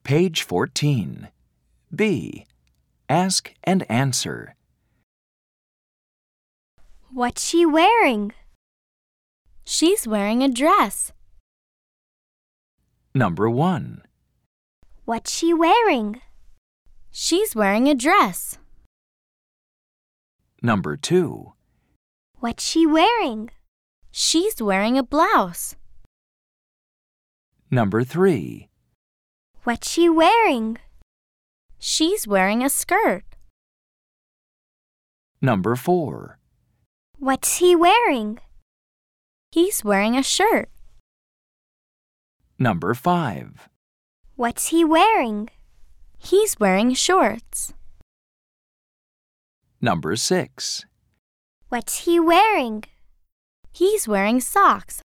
Page 14. B. Ask and answer. What's she wearing? She's wearing a dress. Number 1. What's she wearing? She's wearing a dress. Number 2. What's she wearing? She's wearing a blouse. Number 3. What's she wearing? She's wearing a skirt. Number 4. What's he wearing? He's wearing a shirt. Number 5. What's he wearing? He's wearing shorts. Number 6. What's he wearing? He's wearing socks.